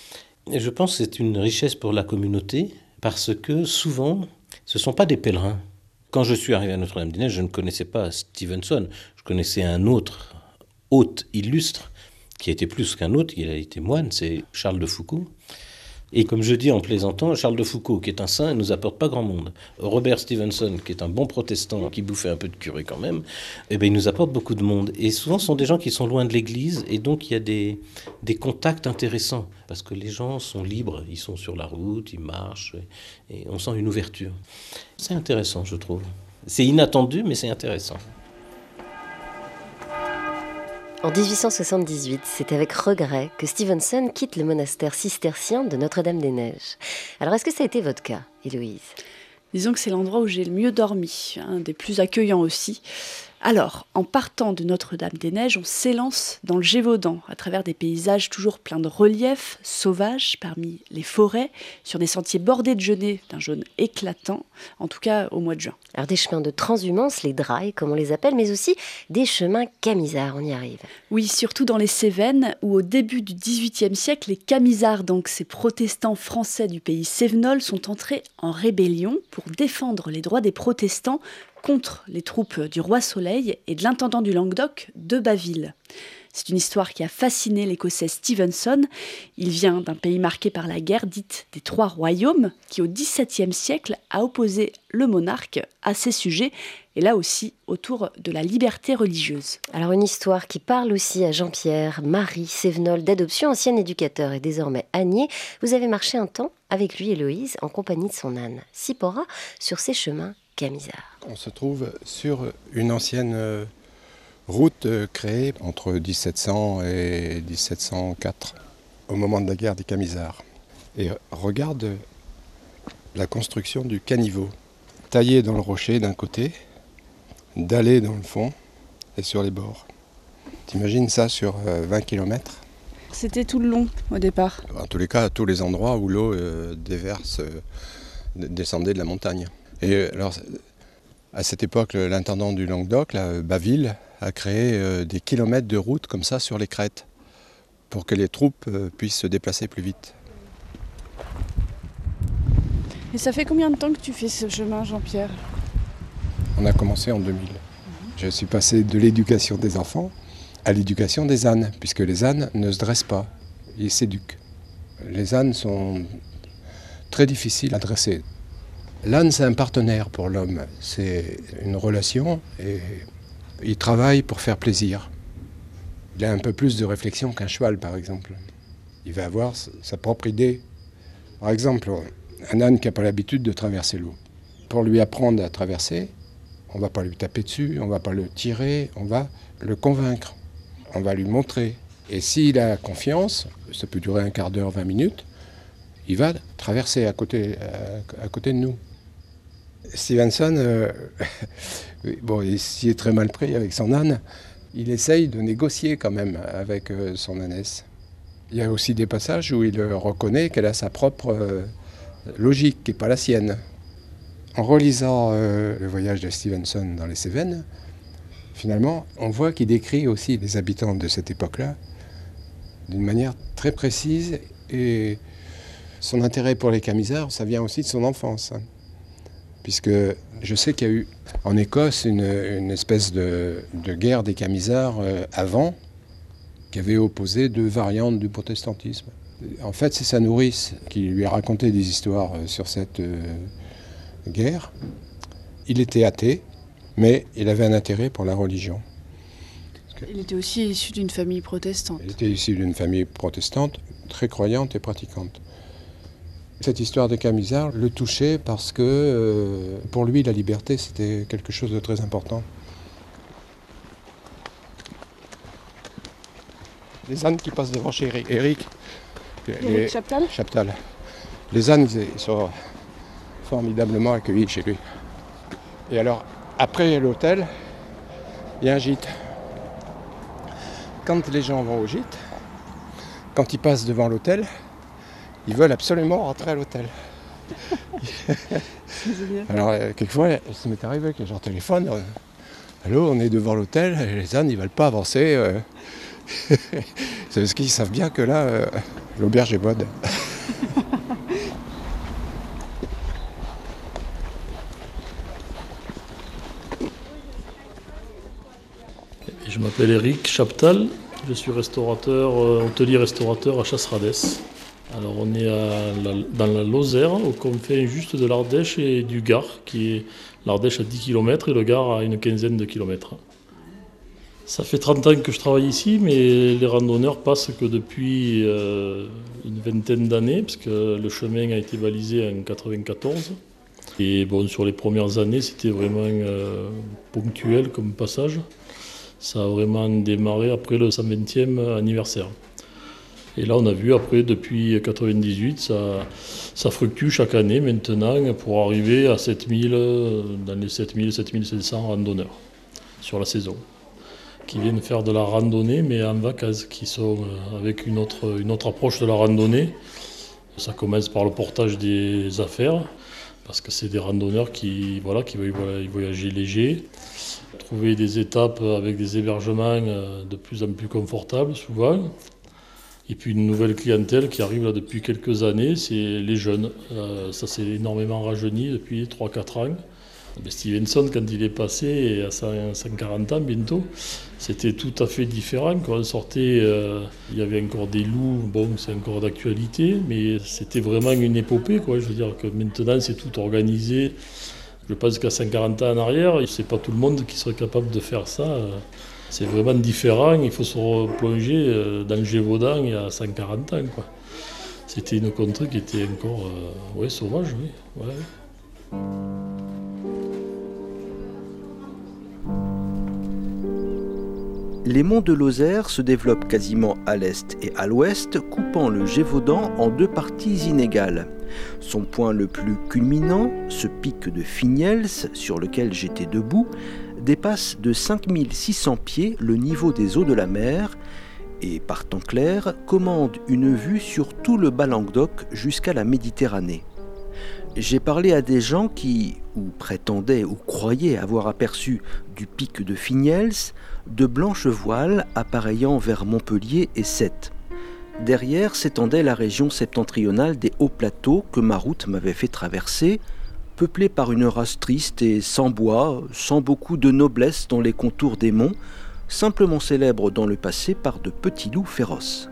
S13: Et je pense que c'est une richesse pour la communauté, parce que souvent, ce ne sont pas des pèlerins. Quand je suis arrivé à Notre-Dame-des-Neiges, je ne connaissais pas Stevenson. Je connaissais un autre hôte illustre, qui a été plus qu'un hôte, il a été moine, c'est Charles de Foucauld. Et comme je dis en plaisantant, Charles de Foucauld, qui est un saint, ne nous apporte pas grand monde. Robert Stevenson, qui est un bon protestant, qui bouffait un peu de curé quand même, eh bien, il nous apporte beaucoup de monde. Et souvent, ce sont des gens qui sont loin de l'église, et donc il y a des, des contacts intéressants. Parce que les gens sont libres, ils sont sur la route, ils marchent, et, et on sent une ouverture. C'est intéressant, je trouve. C'est inattendu, mais c'est intéressant.
S2: En dix-huit cent soixante-dix-huit, c'est avec regret que Stevenson quitte le monastère cistercien de Notre-Dame-des-Neiges. Alors, est-ce que ça a été votre cas, Héloïse ?
S5: Disons que c'est l'endroit où j'ai le mieux dormi, un des plus accueillants aussi. Alors, en partant de Notre-Dame-des-Neiges, on s'élance dans le Gévaudan, à travers des paysages toujours pleins de reliefs, sauvages, parmi les forêts, sur des sentiers bordés de genêts d'un jaune éclatant, en tout cas au mois de juin.
S2: Alors des chemins de transhumance, les drailles comme on les appelle, mais aussi des chemins camisards, on y arrive.
S5: Oui, surtout dans les Cévennes, où au début du dix-huitième siècle, les camisards, donc ces protestants français du pays cévenol, sont entrés en rébellion pour défendre les droits des protestants contre les troupes du roi Soleil et de l'intendant du Languedoc de Baville. C'est une histoire qui a fasciné l'Écossais Stevenson. Il vient d'un pays marqué par la guerre dite des Trois Royaumes, qui au dix-septième siècle a opposé le monarque à ses sujets, et là aussi autour de la liberté religieuse.
S2: Alors une histoire qui parle aussi à Jean-Pierre, Marie, Cévenol, d'adoption, ancien éducateur et désormais ânier. Vous avez marché un temps avec lui, Héloïse, en compagnie de son âne, Sipora, sur ces chemins camisards.
S14: On se trouve sur une ancienne euh, route euh, créée entre dix-sept cents et dix-sept cent quatre, au moment de la guerre des camisards. Et regarde la construction du caniveau, taillé dans le rocher d'un côté, dallé dans le fond et sur les bords. T'imagines ça sur euh, vingt kilomètres ?
S4: C'était tout le long au départ.
S14: En tous les cas, à tous les endroits où l'eau euh, déverse, euh, descendait de la montagne. Et alors, à cette époque, l'intendant du Languedoc, là, Baville, a créé euh, des kilomètres de route comme ça sur les crêtes pour que les troupes euh, puissent se déplacer plus vite.
S4: Et ça fait combien de temps que tu fais ce chemin, Jean-Pierre ?
S14: On a commencé en deux mille. Je suis passé de l'éducation des enfants à l'éducation des ânes, puisque les ânes ne se dressent pas, ils s'éduquent. Les ânes sont très difficiles à dresser. L'âne, c'est un partenaire pour l'homme, c'est une relation et il travaille pour faire plaisir. Il a un peu plus de réflexion qu'un cheval, par exemple. Il va avoir sa propre idée. Par exemple, un âne qui n'a pas l'habitude de traverser l'eau. Pour lui apprendre à traverser, on ne va pas lui taper dessus, on ne va pas le tirer, on va le convaincre. On va lui montrer. Et s'il a confiance, ça peut durer un quart d'heure, vingt minutes, il va traverser à côté, à, à côté de nous. Stevenson, euh, bon, il s'y est très mal pris avec son âne. Il essaye de négocier quand même avec euh, son ânesse. Il y a aussi des passages où il reconnaît qu'elle a sa propre euh, logique, qui n'est pas la sienne. En relisant euh, le voyage de Stevenson dans les Cévennes, finalement, on voit qu'il décrit aussi les habitants de cette époque-là d'une manière très précise. Et son intérêt pour les camisards, ça vient aussi de son enfance. Hein. Puisque je sais qu'il y a eu en Écosse une, une espèce de, de guerre des camisards euh, avant, qui avait opposé deux variantes du protestantisme. En fait, c'est sa nourrice qui lui a raconté des histoires euh, sur cette euh, guerre. Il était athée, mais il avait un intérêt pour la religion.
S4: Il était aussi issu d'une famille protestante.
S14: Il était issu d'une famille protestante, très croyante et pratiquante. Cette histoire des camisards le touchait parce que euh, pour lui, la liberté, c'était quelque chose de très important. Les ânes qui passent devant chez Eric. Eric,
S4: Eric Chaptal.
S14: Chaptal. Les ânes, ils sont formidablement accueillis chez lui. Et alors, après l'hôtel, il y a un gîte. Quand les gens vont au gîte, quand ils passent devant l'hôtel, ils veulent absolument rentrer à l'hôtel. Alors, euh, quelquefois, ça m'est arrivé que je leur téléphone. Euh, Allô, on est devant l'hôtel, et les ânes, ils ne veulent pas avancer. Euh... C'est parce qu'ils savent bien que là, euh, l'auberge est bonne.
S15: Je m'appelle Eric Chaptal, je suis restaurateur, euh, hôtelier-restaurateur à Chasseradès. Alors on est à la, dans la Lozère, au confin juste de l'Ardèche et du Gard, qui est l'Ardèche à dix kilomètres et le Gard à une quinzaine de kilomètres. Ça fait trente ans que je travaille ici, mais les randonneurs passent que depuis euh, une vingtaine d'années, parce que le chemin a été balisé en quatre-vingt-quatorze. Et bon, sur les premières années, c'était vraiment euh, ponctuel comme passage. Ça a vraiment démarré après le cent vingtième anniversaire. Et là, on a vu après, depuis quatre-vingt-dix-huit, ça, ça fluctue chaque année maintenant pour arriver à sept mille, dans les sept mille, sept mille cinq cents randonneurs sur la saison, qui viennent faire de la randonnée, mais en vacances, qui sont avec une autre, une autre approche de la randonnée. Ça commence par le portage des affaires, parce que c'est des randonneurs qui, voilà, qui veulent voyager léger, trouver des étapes avec des hébergements de plus en plus confortables, souvent. Et puis une nouvelle clientèle qui arrive là depuis quelques années, c'est les jeunes. Euh, ça s'est énormément rajeuni depuis trois à quatre ans. Mais Stevenson, quand il est passé à cent quarante ans bientôt, c'était tout à fait différent. Quand on sortait, euh, il y avait encore des loups, bon, c'est encore d'actualité, mais c'était vraiment une épopée, quoi. Je veux dire que maintenant, c'est tout organisé. Je pense qu'à cent quarante ans en arrière, c'est pas tout le monde qui serait capable de faire ça. C'est vraiment différent, il faut se replonger dans le Gévaudan il y a cent quarante ans, quoi. C'était une contrée qui était encore euh, ouais, sauvage, oui. Ouais.
S7: Les monts de Lozère se développent quasiment à l'est et à l'ouest, coupant le Gévaudan en deux parties inégales. Son point le plus culminant, ce pic de Fignels, sur lequel j'étais debout, dépasse de cinq mille six cents pieds le niveau des eaux de la mer et, par temps clair, commande une vue sur tout le bas Languedoc jusqu'à la Méditerranée. J'ai parlé à des gens qui, ou prétendaient ou croyaient avoir aperçu du pic de Fignels de blanches voiles appareillant vers Montpellier et Sète. Derrière s'étendait la région septentrionale des hauts plateaux que ma route m'avait fait traverser, peuplée par une race triste et sans bois, sans beaucoup de noblesse dans les contours des monts, simplement célèbre dans le passé par de petits loups féroces.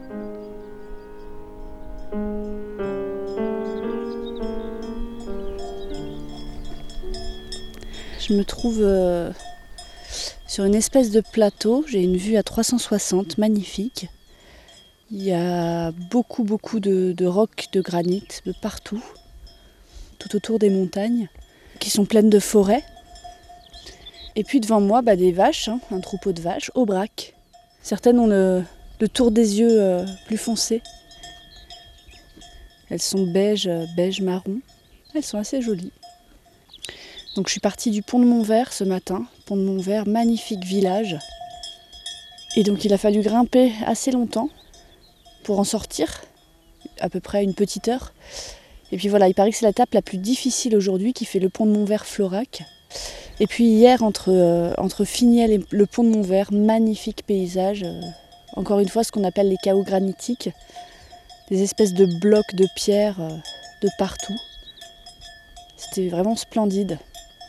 S5: Je me trouve euh, sur une espèce de plateau, j'ai une vue à trois cent soixante, magnifique. Il y a beaucoup beaucoup de, de rocs, de granit, de partout, tout autour des montagnes, qui sont pleines de forêts. Et puis devant moi, bah, des vaches, hein, un troupeau de vaches, aubrac. Certaines ont le, le tour des yeux euh, plus foncé. Elles sont beige, beige marron. Elles sont assez jolies. Donc je suis partie du pont de Montvert ce matin. Pont de Montvert, magnifique village. Et donc il a fallu grimper assez longtemps pour en sortir, à peu près une petite heure. Et puis voilà, il paraît que c'est l'étape la plus difficile aujourd'hui, qui fait le pont de Montvert-Florac. Et puis hier, entre, euh, entre Fignels et le pont de Montvert, magnifique paysage. Euh, encore une fois, ce qu'on appelle les chaos granitiques. Des espèces de blocs de pierre euh, de partout. C'était vraiment splendide.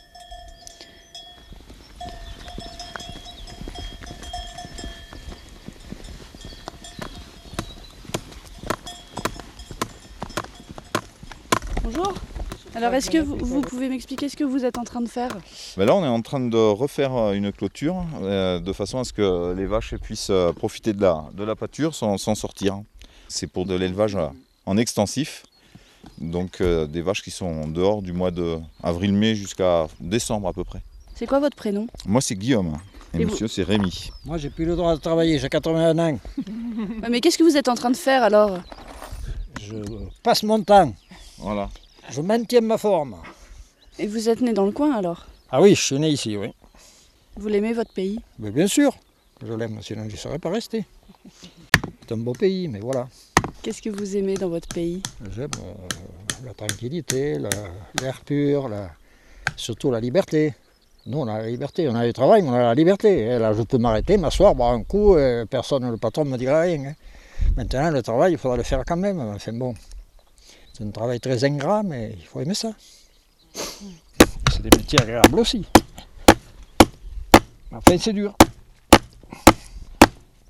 S5: Bonjour. Alors est-ce que vous, vous pouvez m'expliquer ce que vous êtes en train de faire ?
S16: Ben là on est en train de refaire une clôture euh, de façon à ce que les vaches puissent profiter de la, de la pâture sans, sans sortir. C'est pour de l'élevage en extensif, donc euh, des vaches qui sont dehors du mois de avril-mai jusqu'à décembre à peu près.
S5: C'est quoi votre prénom ?
S16: Moi c'est Guillaume et, et monsieur c'est Rémi.
S17: Moi j'ai plus le droit de travailler, j'ai quatre-vingt-un ans.
S5: Mais qu'est-ce que vous êtes en train de faire alors ?
S17: Je passe mon temps.
S16: Voilà.
S17: Je maintiens ma forme.
S5: Et vous êtes né dans le coin alors ?
S17: Ah oui, je suis né ici, oui.
S5: Vous l'aimez votre pays ?
S17: Mais bien sûr, je l'aime, sinon je ne serais pas resté. C'est un beau pays, mais voilà.
S5: Qu'est-ce que vous aimez dans votre pays ?
S17: J'aime euh, la tranquillité, la, l'air pur, la, surtout la liberté. Nous, on a la liberté, on a le travail, mais on a la liberté. Et là, je peux m'arrêter, m'asseoir, boire un coup, et personne, le patron ne me dira rien. Hein. Maintenant, le travail, il faudra le faire quand même. Enfin bon. C'est un travail très ingrat, mais il faut aimer ça. C'est des métiers agréables aussi. Enfin, c'est dur.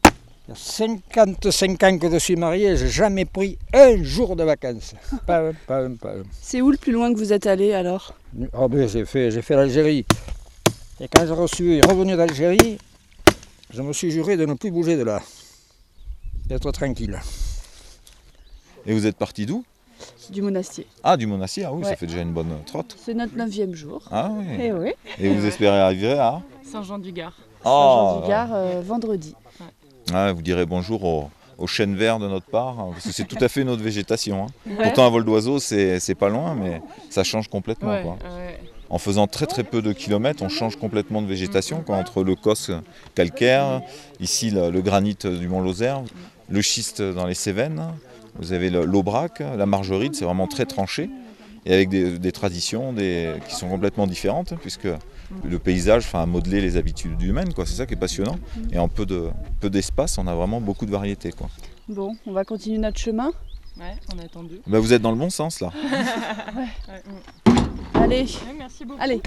S17: Il y a cinquante-cinq ans que je suis marié, j'ai jamais pris un jour de vacances. Pas un, pas un, pas un.
S4: C'est où le plus loin que vous êtes allé alors?
S17: Oh ben, j'ai fait, j'ai fait l'Algérie. Et quand je suis revenu d'Algérie, je me suis juré de ne plus bouger de là. D'être tranquille.
S16: Et vous êtes parti d'où?
S4: Du Monastier.
S16: Ah, du Monastier, ah oui,
S4: Ouais.
S16: ça fait déjà une bonne trotte.
S4: C'est notre neuvième jour.
S16: Ah oui.
S4: Et oui.
S16: Et vous espérez arriver à
S9: Saint-Jean-du-Gard.
S4: Saint-Jean-du-Gard, euh, vendredi.
S16: Ah, vous direz bonjour aux, aux chênes verts de notre part, hein, parce que c'est tout à fait une autre végétation. Hein.
S4: Ouais.
S16: Pourtant, un vol d'oiseau, c'est c'est pas loin, mais ça change complètement.
S9: Ouais,
S16: Quoi.
S9: ouais.
S16: En faisant très très peu de kilomètres, on change complètement de végétation, quoi, entre le cos calcaire, ici le, le granit du Mont Lozère, le schiste dans les Cévennes, vous avez le- l'aubrac, la margerite, c'est vraiment très tranché, et avec des, des traditions des, qui sont complètement différentes, puisque le paysage enfin, a modelé les habitudes humaines, quoi. C'est ça qui est passionnant. Et en peu de peu d'espace, on a vraiment beaucoup de variétés. Quoi.
S4: Bon, on va continuer notre chemin.
S9: Ouais, on a attendu.
S16: Ben, vous êtes dans le bon sens là.
S4: Ouais. Allez.
S9: Ouais, merci beaucoup.
S4: Allez.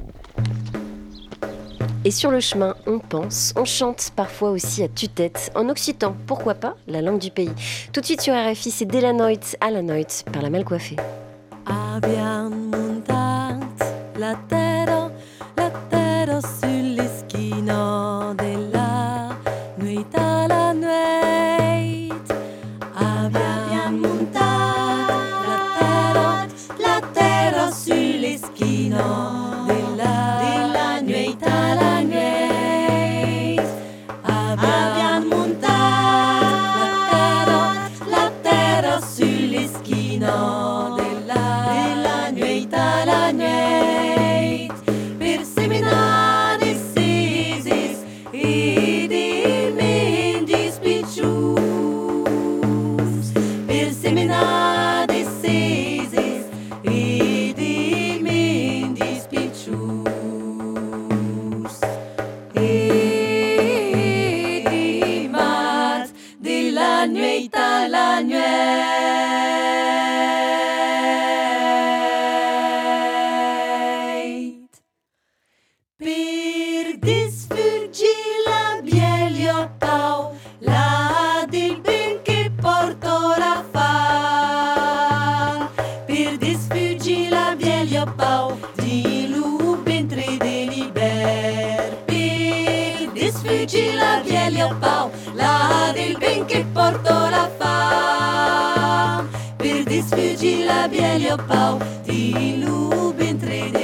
S2: Et sur le chemin, on pense, on chante parfois aussi à tue-tête, en occitan, pourquoi pas, la langue du pays. Tout de suite sur R F I, c'est Delanoit à la Noit par la Malcoiffée.
S18: Abbiamo montato la terra, la terra sull'eschino della nuit à la nuit. Abbiamo montato la terra, la terra sull'eschino della, della nuit à la nuit. Abbiamo montato la terra, la terra sull'eschino della nuit à la nuit, per seminare sesis e di mendici piccius, per seminare sesis e di mendici piccius, e di mat della nuit à la nuit. Per disfuggire la bielio pau, la del ben che porto la fa. Per disfuggire la bielio pau, di lu ventre deliber. Per disfuggire la bielio pau, la del ben che porto la fa. Per disfuggire la bielio pau, di lu ventre deliber.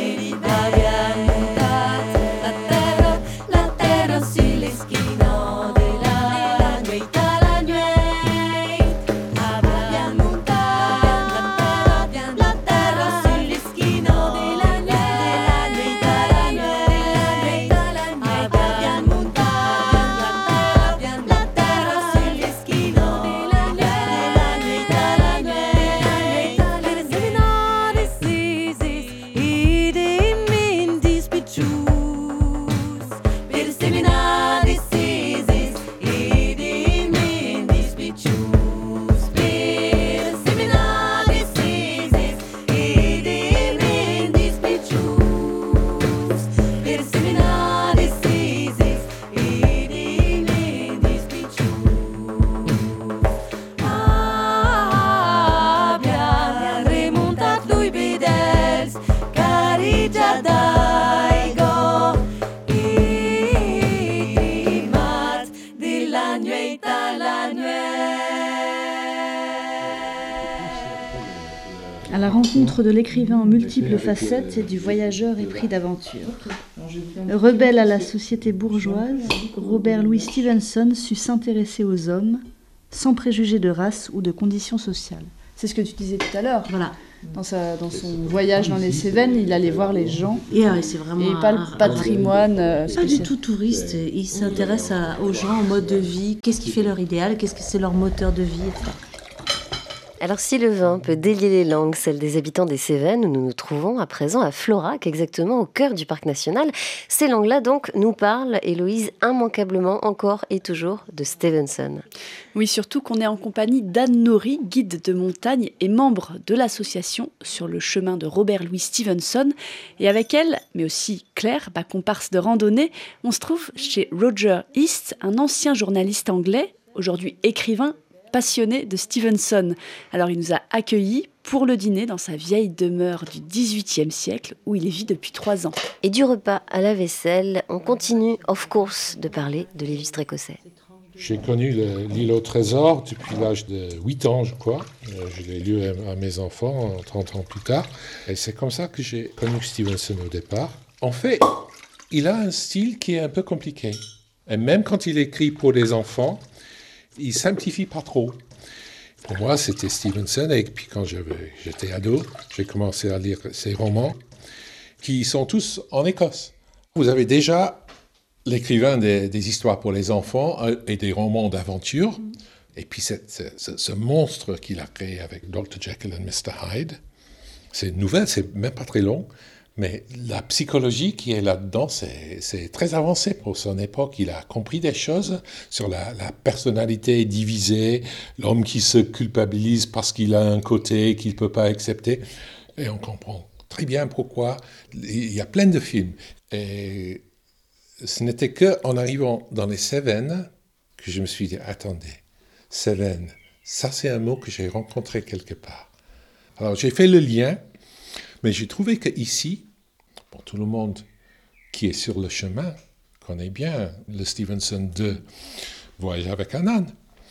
S18: La terra, la terra sull'eschino della nuit à la nuit. Abbiamo montato la terra sull'eschino della nuit à la nuit. Abbiamo montato la terra sull'eschino della nuit à la nuit. Per seminare sesis e dei mendici piccius, per seminare sesis e dei mendici piccius, per seminare sesis e dei mendici piccius, per seminare sesis e dei mendici piccius. Abbiamo remontato i bedels, cari già daigo, e mat della nuit à la nuit.
S19: À la rencontre de l'écrivain aux multiples facettes et du voyageur épris d'aventure. Rebelle à la société bourgeoise, Robert Louis Stevenson sut s'intéresser aux hommes sans préjugés de race ou de conditions sociales.
S5: C'est ce que tu disais tout à l'heure.
S19: Voilà.
S5: Dans, sa, dans son voyage dans les Cévennes, il allait voir les gens.
S19: Et euh, c'est vraiment
S5: et pas
S19: un-
S5: le patrimoine. euh,
S19: Pas
S5: spécial.
S19: du tout touriste, il s'intéresse à- aux gens, au mode de vie, qu'est-ce qui fait leur idéal, qu'est-ce que c'est leur moteur de vie, et cetera.
S2: Alors si le vin peut délier les langues, celles des habitants des Cévennes, où nous nous trouvons à présent à Florac, exactement au cœur du parc national, ces langues-là donc nous parlent, Héloïse, immanquablement encore et toujours de Stevenson.
S5: Oui, surtout qu'on est en compagnie d'Anne Nory, guide de montagne et membre de l'association Sur le chemin de Robert Louis Stevenson. Et avec elle, mais aussi Claire, bah, comparse de randonnée, on se trouve chez Roger East, un ancien journaliste anglais, aujourd'hui écrivain, passionné de Stevenson. Alors il nous a accueillis pour le dîner dans sa vieille demeure du dix-huitième siècle où il vit depuis trois ans.
S2: Et du repas à la vaisselle, on continue, of course, de parler de Lévi Strauss.
S20: J'ai connu le, l'île au trésor depuis l'âge de huit ans, je crois. Je l'ai lu à, à mes enfants trente ans plus tard. Et c'est comme ça que j'ai connu Stevenson au départ. En fait, il a un style qui est un peu compliqué. Et même quand il écrit pour les enfants, il simplifie pas trop. Pour moi, c'était Stevenson. Et puis quand j'avais, j'étais ado, j'ai commencé à lire ses romans qui sont tous en Écosse. Vous avez déjà l'écrivain des, des histoires pour les enfants et des romans d'aventure. Mmh. Et puis cette, ce, ce monstre qu'il a créé avec docteur Jekyll et mister Hyde. C'est une nouvelle, c'est même pas très long. Mais la psychologie qui est là-dedans, c'est, c'est très avancé pour son époque. Il a compris des choses sur la, la personnalité divisée, l'homme qui se culpabilise parce qu'il a un côté qu'il ne peut pas accepter. Et on comprend très bien pourquoi. Il y a plein de films. Et ce n'était qu'en arrivant dans les Cévennes que je me suis dit, attendez, Cévennes, ça c'est un mot que j'ai rencontré quelque part. Alors j'ai fait le lien, mais j'ai trouvé qu'ici, pour tout le monde qui est sur le chemin, connaît bien le Stevenson de Voyage avec un âne.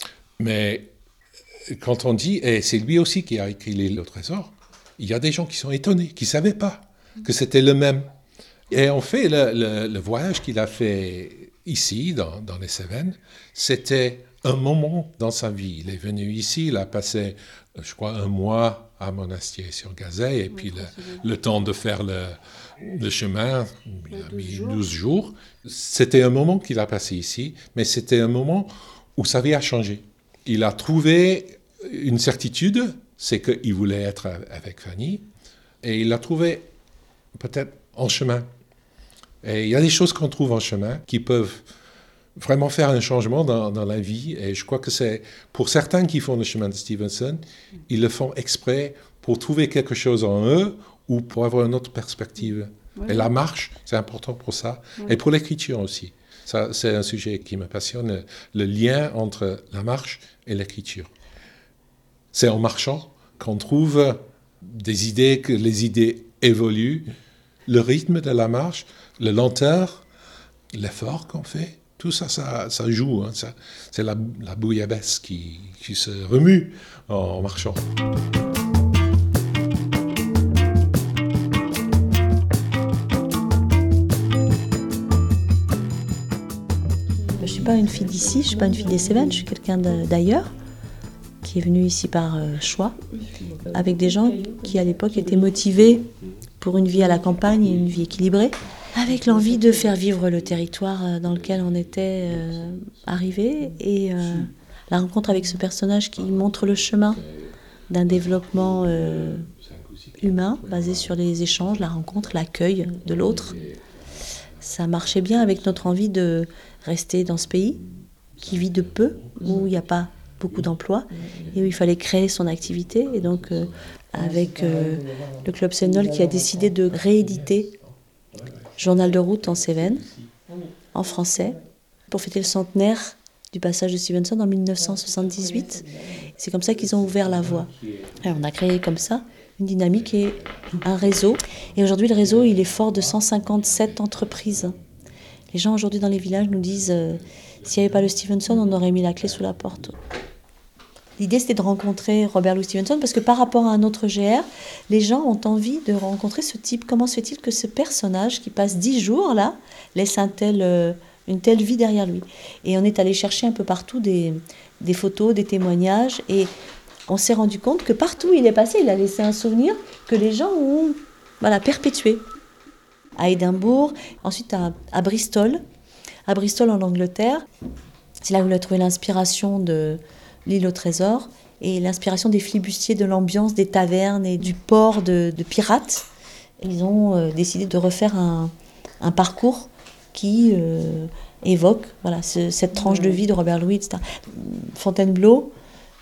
S20: Mais quand on dit, et c'est lui aussi qui a écrit L'île au trésor, il y a des gens qui sont étonnés, qui ne savaient pas que c'était le même. Et en fait, le, le, le voyage qu'il a fait ici, dans, dans les Cévennes, c'était un moment dans sa vie. Il est venu ici, il a passé, je crois, un mois à Monastier-sur-Gazeille, et puis le, le temps de faire le, le chemin, il a mis douze jours. C'était un moment qu'il a passé ici, mais c'était un moment où sa vie a changé. Il a trouvé une certitude, c'est qu'il voulait être avec Fanny, et il l'a trouvé peut-être en chemin. Et il y a des choses qu'on trouve en chemin qui peuvent vraiment faire un changement dans, dans la vie. Et je crois que c'est pour certains qui font le chemin de Stevenson, ils le font exprès pour trouver quelque chose en eux ou pour avoir une autre perspective. Oui. Et la marche, c'est important pour ça. Oui. Et pour l'écriture aussi. Ça, c'est un sujet qui me passionne, le, le lien entre la marche et l'écriture. C'est en marchant qu'on trouve des idées, que les idées évoluent. Le rythme de la marche, la lenteur, l'effort qu'on fait, tout ça, ça, ça joue. Hein, ça, c'est la, la bouillabaisse qui, qui se remue en marchant.
S21: Je ne suis pas une fille d'ici, je ne suis pas une fille des Cévennes, je suis quelqu'un d'ailleurs qui est venu ici par euh, choix, avec des gens qui à l'époque étaient motivés pour une vie à la campagne et une vie équilibrée, avec l'envie de faire vivre le territoire dans lequel on était euh, arrivé, et euh, la rencontre avec ce personnage qui montre le chemin d'un développement euh, humain basé sur les échanges, la rencontre, l'accueil de l'autre. Ça marchait bien avec notre envie de rester dans ce pays qui vit de peu, où il n'y a pas beaucoup d'emplois et où il fallait créer son activité. Et donc euh, avec euh, le Club Sévenol qui a décidé de rééditer Journal de route en Cévennes, en français, pour fêter le centenaire du passage de Stevenson en dix-neuf cent soixante-dix-huit. C'est comme ça qu'ils ont ouvert la voie. Et on a créé comme ça une dynamique et un réseau. Et aujourd'hui, le réseau, il est fort de cent cinquante-sept entreprises. Les gens aujourd'hui dans les villages nous disent euh, s'il n'y avait pas le Stevenson, on aurait mis la clé sous la porte. L'idée, c'était de rencontrer Robert Louis Stevenson, parce que par rapport à un autre G R, les gens ont envie de rencontrer ce type. Comment se fait-il que ce personnage, qui passe dix jours là, laisse un tel, euh, une telle vie derrière lui? Et on est allé chercher un peu partout des, des photos, des témoignages, et on s'est rendu compte que partout où il est passé, il a laissé un souvenir que les gens ont voilà, perpétué. À Édimbourg, ensuite à, à Bristol, à Bristol en Angleterre. C'est là où il a trouvé l'inspiration de L'île au trésor et l'inspiration des flibustiers, de l'ambiance des tavernes et du port de, de pirates. Ils ont euh, décidé de refaire un, un parcours qui euh, évoque voilà, ce, cette tranche de vie de Robert Louis, et cetera. Fontainebleau,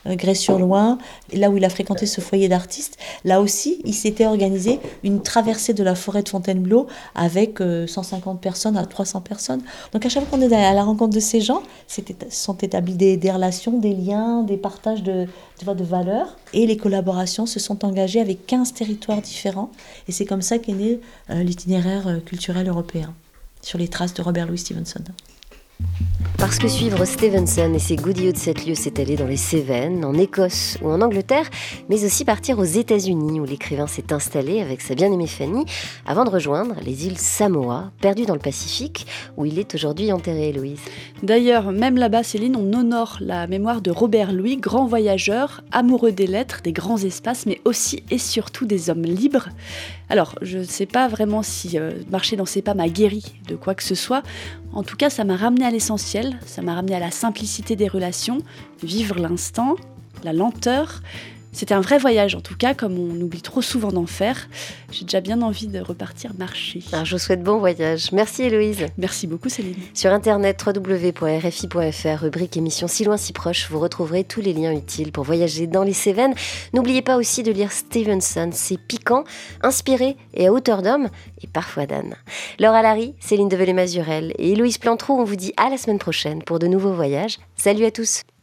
S21: euh, Grès-sur-Loing, là où il a fréquenté ce foyer d'artistes. Là aussi, il s'était organisé une traversée de la forêt de Fontainebleau avec euh, cent cinquante personnes à trois cents personnes. Donc à chaque fois qu'on est à la rencontre de ces gens, c'était, sont établis des, des relations, des liens, des partages de, tu vois, de valeurs. Et les collaborations se sont engagées avec quinze territoires différents. Et c'est comme ça qu'est né euh, l'itinéraire euh, culturel européen, sur les traces de Robert Louis Stevenson.
S2: Parce que suivre Stevenson et ses godillots de sept lieues s'étaler dans les Cévennes, en Écosse ou en Angleterre, mais aussi partir aux États-Unis où l'écrivain s'est installé avec sa bien-aimée Fanny avant de rejoindre les îles Samoa, perdues dans le Pacifique, où il est aujourd'hui enterré, Louise.
S5: D'ailleurs, même là-bas, Céline, on honore la mémoire de Robert Louis, grand voyageur, amoureux des lettres, des grands espaces, mais aussi et surtout des hommes libres. Alors, je ne sais pas vraiment si euh, marcher dans ses pas m'a guéri de quoi que ce soit. En tout cas, ça m'a ramené à l'essentiel, ça m'a ramené à la simplicité des relations, vivre l'instant, la lenteur. C'était un vrai voyage, en tout cas, comme on oublie trop souvent d'en faire. J'ai déjà bien envie de repartir marcher.
S2: Alors, je vous souhaite bon voyage. Merci Héloïse.
S5: Merci beaucoup Céline.
S2: Sur internet w w w point r f i point f r, rubrique émission Si loin si proche, vous retrouverez tous les liens utiles pour voyager dans les Cévennes. N'oubliez pas aussi de lire Stevenson, c'est piquant, inspiré et à hauteur d'homme, et parfois d'âne. Laura Larry, Céline Develay-Mazurel et Héloïse Plantrou, on vous dit à la semaine prochaine pour de nouveaux voyages. Salut à tous.